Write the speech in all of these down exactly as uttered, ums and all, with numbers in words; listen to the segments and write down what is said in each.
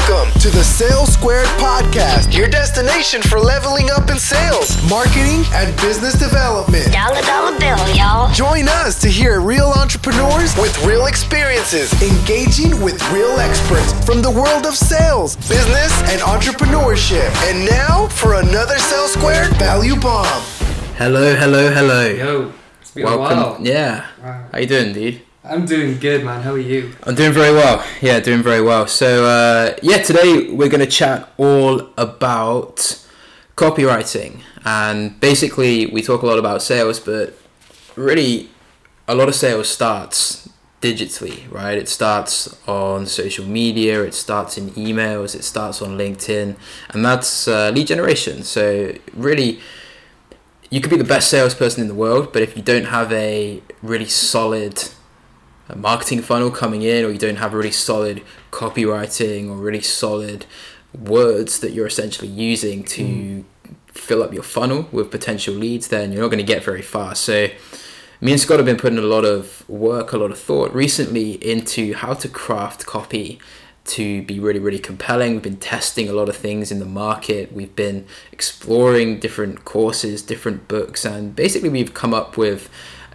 Welcome to the Sales Squared Podcast, your destination for leveling up in sales, marketing, and business development. Dollar dollar bill, y'all. Join us to hear real entrepreneurs with real experiences, engaging with real experts from the world of sales, business, and entrepreneurship. And now for another Sales Squared Value Bomb. Hello, hello, hello. Yo, it's been Welcome. a while. Yeah. Wow. How you doing, dude? I'm doing good, man. How are you? I'm doing very well. Yeah, doing very well. So, uh, yeah, today we're going to chat all about copywriting. And basically, we talk a lot about sales, but really, a lot of sales starts digitally, right? It starts on social media, it starts in emails, it starts on LinkedIn, and that's uh, lead generation. So, really, you could be the best salesperson in the world, but if you don't have a really solid a marketing funnel coming in, or you don't have really solid copywriting or really solid words that you're essentially using to mm. fill up your funnel with potential leads, then you're not going to get very far. So me and Scott have been putting a lot of work, a lot of thought recently into how to craft copy to be really, really compelling. We've been testing a lot of things in the market. We've been exploring different courses, different books, and basically we've come up with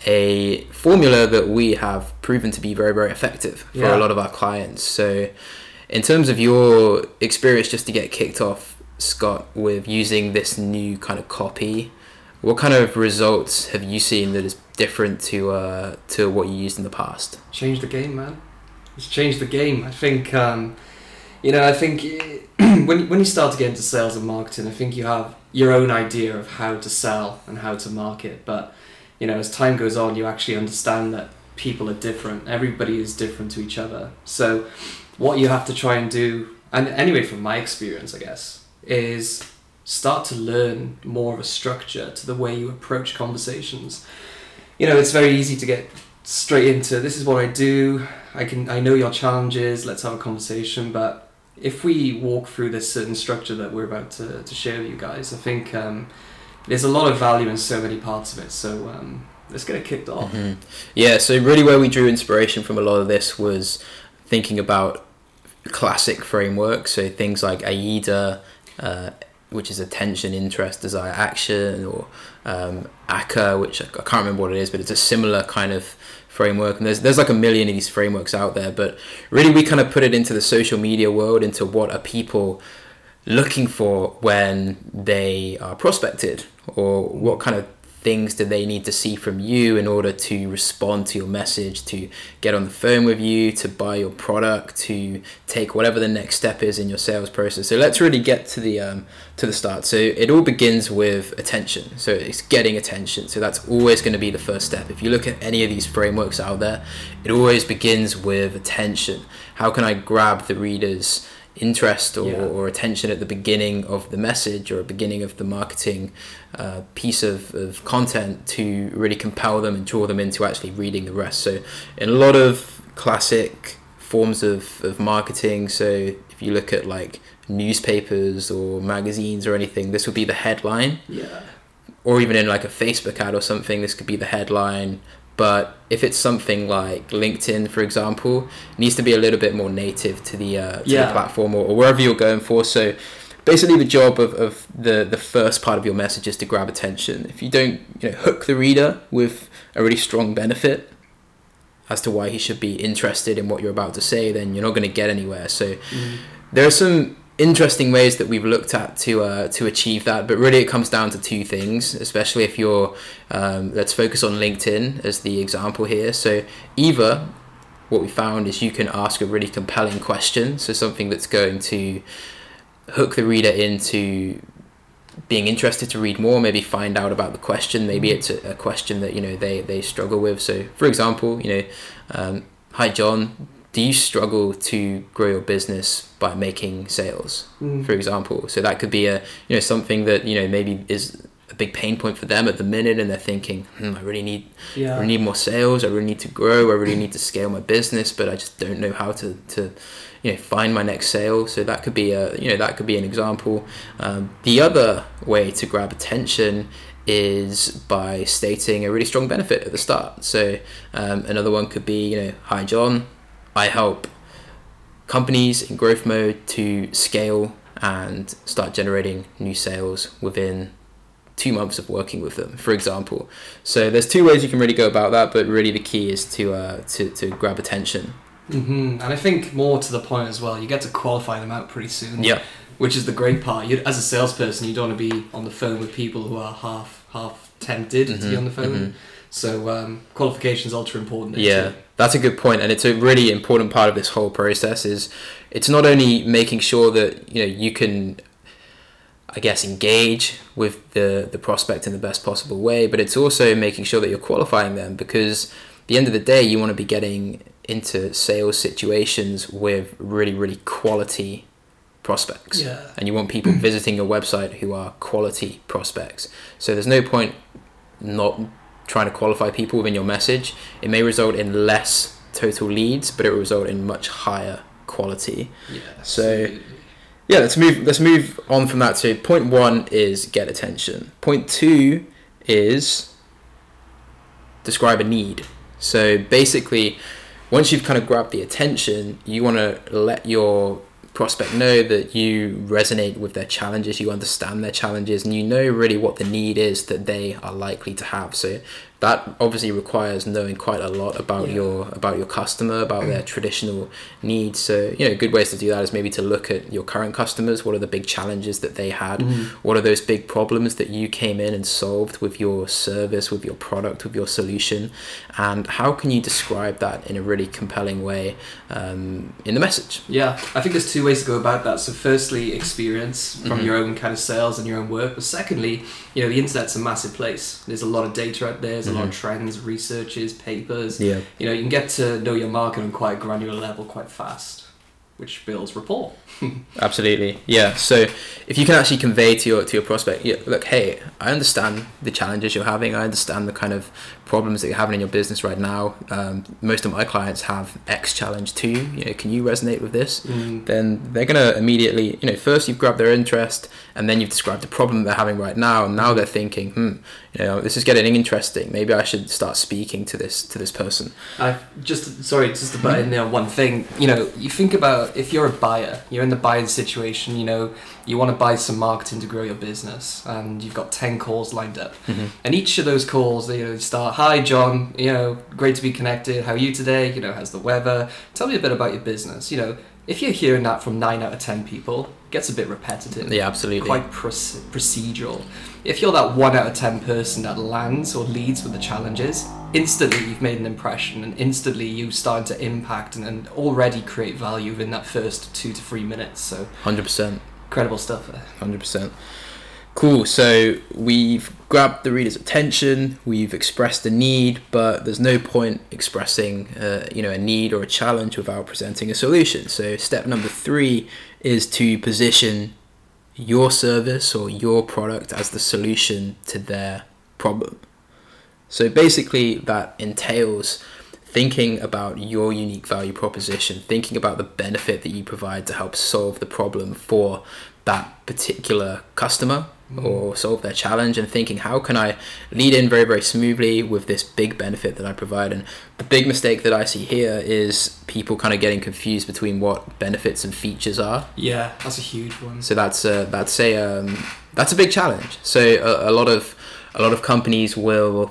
a formula that we have proven to be very, very effective for yeah. a lot of our clients. So in terms of your experience, just to get kicked off, Scott, with using this new kind of copy, what kind of results have you seen that is different to uh, to what you used in the past? Changed the game, man. It's changed the game. I think, um, you know, I think when, when you start to get into sales and marketing, I think you have your own idea of how to sell and how to market, but you know, as time goes on, you actually understand that people are different. Everybody is different to each other. So what you have to try and do, and anyway, from my experience, I guess, is start to learn more of a structure to the way you approach conversations. You know, it's very easy to get straight into, this is what I do, I can, I know your challenges, let's have a conversation. But if we walk through this certain structure that we're about to, to share with you guys, I think um, there's a lot of value in so many parts of it, so um, let's get it kicked off. Mm-hmm. Yeah, so really where we drew inspiration from a lot of this was thinking about classic frameworks, so things like AIDA, uh, which is attention, interest, desire, action, or um, A C A, which I can't remember what it is, but it's a similar kind of framework. And there's there's like a million of these frameworks out there, but really we kind of put it into the social media world, into what are people looking for when they are prospected, or what kind of things do they need to see from you in order to respond to your message, to get on the phone with you, to buy your product, to take whatever the next step is in your sales process. So let's really get to the um, to the start. So it all begins with attention. So it's getting attention. So that's always going to be the first step. If you look at any of these frameworks out there, it always begins with attention. How can I grab the reader's interest or, yeah. or attention at the beginning of the message or beginning of the marketing uh, piece of, of content to really compel them and draw them into actually reading the rest. So in a lot of classic forms of, of marketing, so if you look at like newspapers or magazines or anything, this would be the headline. Yeah. Or even in like a Facebook ad or something, this could be the headline. But if it's something like LinkedIn, for example, it needs to be a little bit more native to the uh, to yeah. the platform or, or wherever you're going for. So basically the job of, of the, the first part of your message is to grab attention. If you don't you know, hook the reader with a really strong benefit as to why he should be interested in what you're about to say, then you're not going to get anywhere. So mm. there are some interesting ways that we've looked at to uh, to achieve that, but really it comes down to two things, especially if you're um, let's focus on LinkedIn as the example here. So either what we found is you can ask a really compelling question, so something that's going to hook the reader into being interested to read more, maybe find out about the question, maybe it's a, a question that you know they they struggle with. So for example, you know um, hi John, do you struggle to grow your business by making sales, mm. for example? So that could be a you know something that you know maybe is a big pain point for them at the minute, and they're thinking, hmm, I really need, yeah. I really need more sales. I really need to grow. I really need to scale my business, but I just don't know how to, to, you know, find my next sale. So that could be a, you know, that could be an example. Um, the other way to grab attention is by stating a really strong benefit at the start. So um, another one could be, you know, hi John, I help companies in growth mode to scale and start generating new sales within two months of working with them, for example. So there's two ways you can really go about that, but really the key is to uh, to, to grab attention. Mm-hmm. And I think more to the point as well, you get to qualify them out pretty soon. Yeah. Which is the great part. You, as a salesperson, you don't want to be on the phone with people who are half half tempted mm-hmm. to be on the phone. Mm-hmm. So um, qualification is ultra important. Yeah, too. That's a good point, and it's a really important part of this whole process. Is it's not only making sure that you know you can, I guess, engage with the the prospect in the best possible way, but it's also making sure that you're qualifying them, because at the end of the day, you want to be getting into sales situations with really really quality prospects. Yeah. And you want people visiting your website who are quality prospects. So there's no point not trying to qualify people within your message. It may result in less total leads, but it will result in much higher quality. Yeah. So yeah, let's move let's move on from that. So point one is get attention. Point two is describe a need. So basically, once you've kind of grabbed the attention, you want to let your prospect know that you resonate with their challenges, you understand their challenges, and you know really what the need is that they are likely to have. So that obviously requires knowing quite a lot about yeah. your about your customer, about their traditional needs. So you know, good ways to do that is maybe to look at your current customers. What are the big challenges that they had? Mm. What are those big problems that you came in and solved with your service, with your product, with your solution? And how can you describe that in a really compelling way um, in the message? Yeah, I think there's two ways to go about that. So firstly, experience from mm-hmm. your own kind of sales and your own work. But secondly, you know, the internet's a massive place. There's a lot of data out there. There's a lot of trends, researches, papers. Yeah. You know, you can get to know your market on quite a granular level quite fast, which builds rapport. Absolutely. Yeah. So if you can actually convey to your to your prospect, yeah, look, hey, I understand the challenges you're having. I understand the kind of problems that you're having in your business right now. Um, most of my clients have X challenge too. You know, can you resonate with this? Mm. Then they're gonna immediately, you know, first you've grabbed their interest, and then you've described the problem they're having right now, and now they're thinking, hmm, you know, this is getting interesting. Maybe I should start speaking to this to this person. I just sorry, just to butt in there one thing. You know, you think about if you're a buyer, you're in the buying situation. You know, you want to buy some marketing to grow your business, and you've got ten calls lined up, mm-hmm. and each of those calls, you know, start, hi John, you know, great to be connected. How are you today? You know, how's the weather? Tell me a bit about your business. You know, if you're hearing that from nine out of ten people, it gets a bit repetitive. Yeah, absolutely. Quite proce- procedural. If you're that one out of ten person that lands or leads with the challenges, instantly you've made an impression, and instantly you start to impact and, and already create value within that first two to three minutes. So one hundred percent. Incredible stuff there. one hundred percent. Cool. So we've grabbed the reader's attention, we've expressed a need, but there's no point expressing uh, you know, a need or a challenge without presenting a solution. So step number three is to position your service or your product as the solution to their problem. So basically that entails thinking about your unique value proposition, thinking about the benefit that you provide to help solve the problem for that particular customer mm. or solve their challenge, and thinking, how can I lead in very, very smoothly with this big benefit that I provide? And the big mistake that I see here is people kind of getting confused between what benefits and features are. Yeah, that's a huge one. So that's a, that's a um, that's a big challenge. So a, a lot of a lot of companies will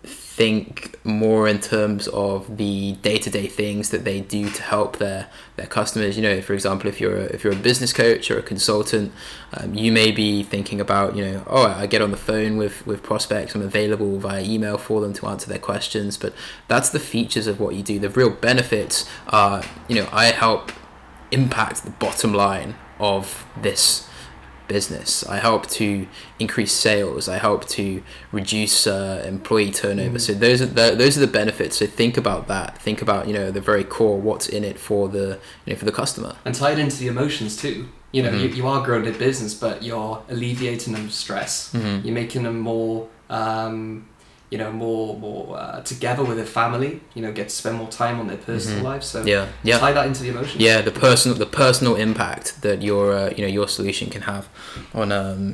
think more in terms of the day-to-day things that they do to help their their customers. You know, for example, if you're a, if you're a business coach or a consultant, um, you may be thinking about, you know, oh, I get on the phone with with prospects, I'm available via email for them to answer their questions. But that's the features of what you do. The real benefits are, you know, I help impact the bottom line of this business. I help to increase sales. I help to reduce uh, employee turnover. Mm. So those are the, those are the benefits. So think about that. Think about, you know, the very core, what's in it for the, you know, for the customer. And tie it into the emotions too. You know, mm-hmm. you, you are growing their business, but you're alleviating them stress. Mm-hmm. You're making them more, um, you know, more more uh, together with their family. You know, get to spend more time on their personal mm-hmm. lives. So yeah, yeah, tie that into the emotions. Yeah, the personal the personal impact that your uh, you know your solution can have on um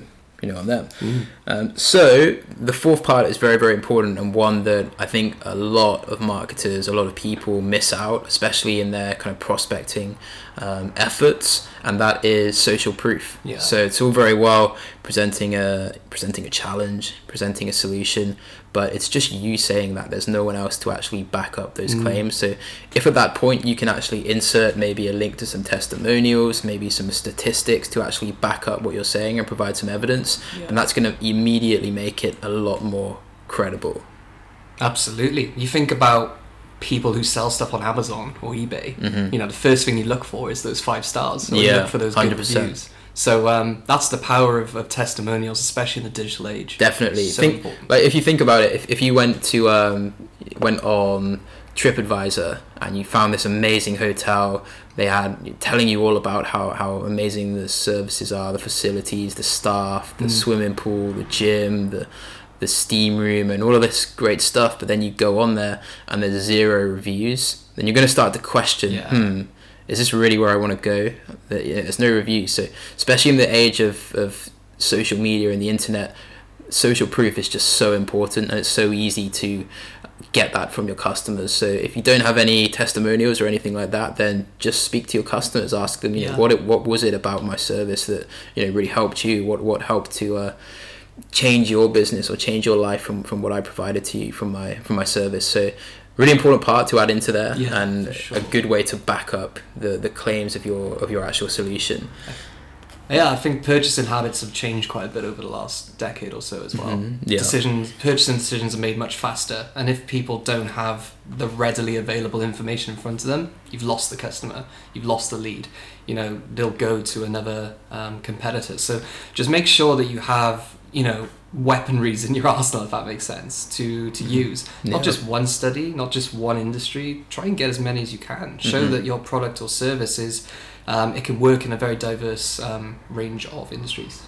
you know, on them. Mm. Um, so the fourth part is very, very important, and one that I think a lot of marketers, a lot of people miss out, especially in their kind of prospecting um, efforts, and that is social proof. Yeah. So it's all very well presenting a presenting a challenge, presenting a solution, but it's just you saying that. There's no one else to actually back up those Mm. claims. So if at that point you can actually insert maybe a link to some testimonials, maybe some statistics to actually back up what you're saying and provide some evidence, Yeah. and that's going to immediately make it a lot more credible. Absolutely. You think about people who sell stuff on Amazon or eBay. Mhm. You know, the first thing you look for is those five stars. Or you Yeah, look for those one hundred good percent. reviews. So um, that's the power of, of testimonials, especially in the digital age. Definitely. So think, important. like if you think about it, if, if you went to um, went on TripAdvisor and you found this amazing hotel, they had telling you all about how, how amazing the services are, the facilities, the staff, the Mm. swimming pool, the gym, the the steam room, and all of this great stuff. But then you go on there and there's zero reviews. Then you're going to start to question, Yeah. hmm, is this really where I want to go? That, yeah, there's no reviews. So especially in the age of, of social media and the internet, social proof is just so important, and it's so easy to get that from your customers. So if you don't have any testimonials or anything like that, then just speak to your customers, ask them, you Yeah. know, what it, what was it about my service that, you know, really helped you? What what helped to uh, change your business or change your life from, from what I provided to you from my from my service? So really important part to add into there, Yeah, and for sure. a good way to back up the, the claims of your of your actual solution. Yeah, I think purchasing habits have changed quite a bit over the last decade or so as well. Mhm, yeah. Decisions, purchasing decisions are made much faster, and if people don't have the readily available information in front of them, you've lost the customer, you've lost the lead. You know, they'll go to another um, competitor. So just make sure that you have, you know, weaponries in your arsenal, if that makes sense, to to use. Yeah. Not just one study, not just one industry. Try and get as many as you can. Show Mhm. that your product or service is, um, it can work in a very diverse um, range of industries.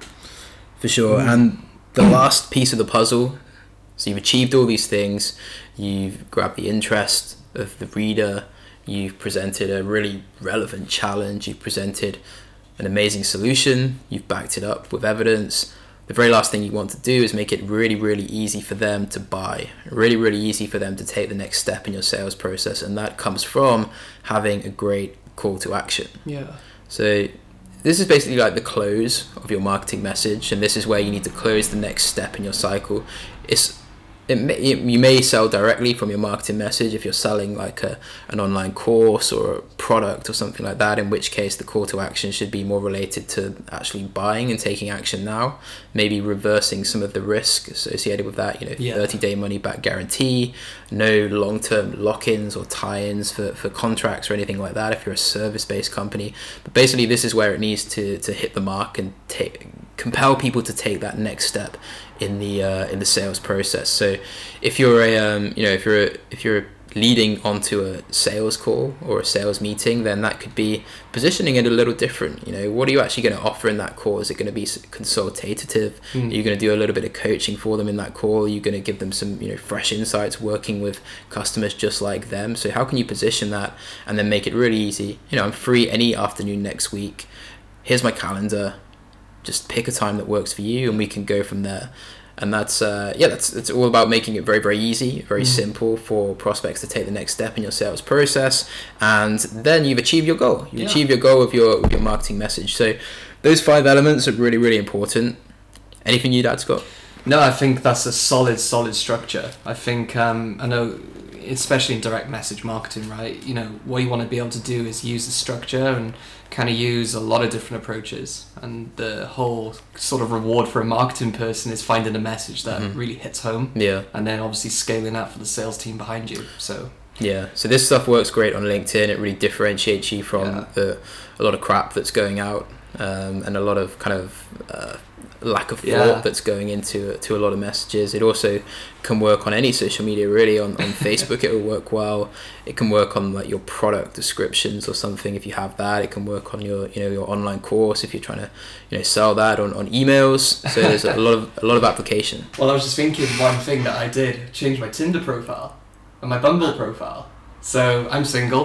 For sure. Mm. And the last piece of the puzzle, so you've achieved all these things, you've grabbed the interest of the reader, you've presented a really relevant challenge, you've presented an amazing solution, you've backed it up with evidence. The very last thing you want to do is make it really, really easy for them to buy, really, really easy for them to take the next step in your sales process. And that comes from having a great call to action. Yeah. So this is basically like the close of your marketing message, and this is where you need to close the next step in your cycle. It's it may, you may sell directly from your marketing message if you're selling like a an online course or a product or something like that, in which case the call to action should be more related to actually buying and taking action now, maybe reversing some of the risk associated with that, you know, Yeah. thirty day money back guarantee, no long-term lock-ins or tie-ins for, for contracts or anything like that if you're a service-based company. But basically this is where it needs to, to hit the mark and take compel people to take that next step in the uh, in the sales process. So if you're a um, you know if you're a, if you're leading onto a sales call or a sales meeting, then that could be positioning it a little different. You know, what are you actually going to offer in that call? Is it going to be consultative? Mm. Are you going to do a little bit of coaching for them in that call? Are you going to give them some, you know, fresh insights working with customers just like them? So how can you position that and then make it really easy? You know, I'm free any afternoon next week. Here's my calendar. Just pick a time that works for you and we can go from there. And that's uh, yeah, that's it's all about making it very, very easy, very Mm. simple for prospects to take the next step in your sales process, and then you've achieved your goal. You Yeah. achieve your goal with your with your marketing message. So those five elements are really, really important. Anything you'd add, Scott? No, I think that's a solid, solid structure. I think, um, I know, especially in direct message marketing, right? You know, what you want to be able to do is use the structure and kind of use a lot of different approaches. And the whole sort of reward for a marketing person is finding a message that Mhm. really hits home. Yeah. And then obviously scaling that for the sales team behind you. So, Yeah, so this stuff works great on LinkedIn. It really differentiates you from Yeah. the a lot of crap that's going out, um, and a lot of kind of uh, lack of thought Yeah. that's going into to a lot of messages. It also can work on any social media, really. On, on Facebook, it will work well. It can work on like your product descriptions or something if you have that. It can work on your you know your online course if you're trying to you know sell that on, on emails. So there's a lot of a lot of application. well, I was just thinking one thing that I did, change my Tinder profile and my Bumble profile. So I'm single.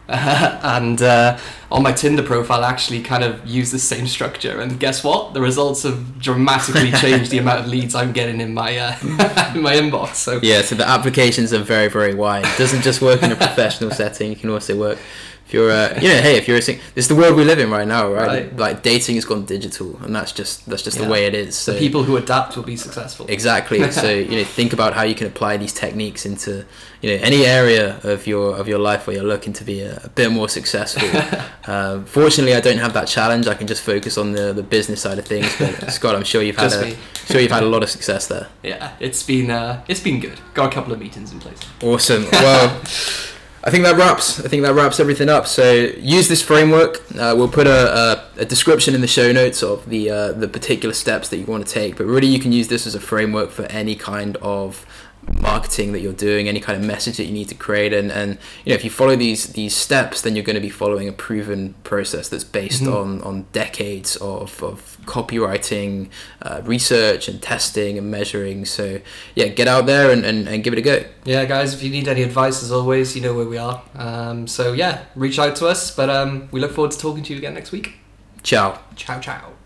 Uh, and uh, on my Tinder profile, I actually kind of use the same structure. And guess what? The results have dramatically changed the amount of leads I'm getting in my uh, in my inbox. So yeah, so the applications are very, very wide. It doesn't just work in a professional setting. You can also work if you're, uh, you know, hey, if you're a sing- this is the world we live in right now, right? Right. Like dating has gone digital, and that's just that's just Yeah. the way it is. So the people who adapt will be successful. exactly. So you know, think about how you can apply these techniques into you know any area of your of your life where you're looking to be a, a bit more successful. um, fortunately, I don't have that challenge. I can just focus on the the business side of things. But Scott, I'm sure you've had Just a, me. sure you've had a lot of success there. Yeah, it's been uh, it's been good. Got a couple of meetings in place. Awesome. Well, I think that wraps. I think that wraps everything up. So use this framework. Uh, we'll put a, a, a description in the show notes of the uh, the particular steps that you want to take. But really, you can use this as a framework for any kind of marketing that you're doing, any kind of message that you need to create. And, and you know, if you follow these these steps, then you're going to be following a proven process that's based Mm-hmm. on on decades of of copywriting, uh, research, and testing and measuring. So yeah, get out there and, and, and give it a go. Yeah, guys, if you need any advice, as always, you know where we are. Um, so yeah, reach out to us. But um, we look forward to talking to you again next week. Ciao. Ciao, ciao.